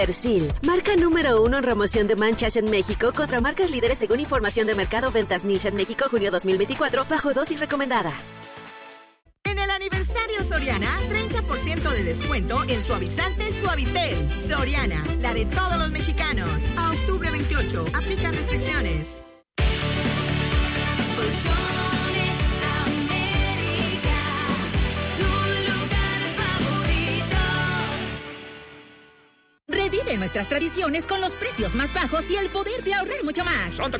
Persil, marca número 1 en remoción de manchas en México contra marcas líderes según información de mercado Ventas Niche en México, junio 2024, bajo dosis recomendada. En el aniversario Soriana, 30% de descuento en suavizantes Suavitel. Soriana, la de todos los mexicanos. A octubre 28, aplican restricciones. Revive nuestras tradiciones con los precios más bajos y el poder de ahorrar mucho más.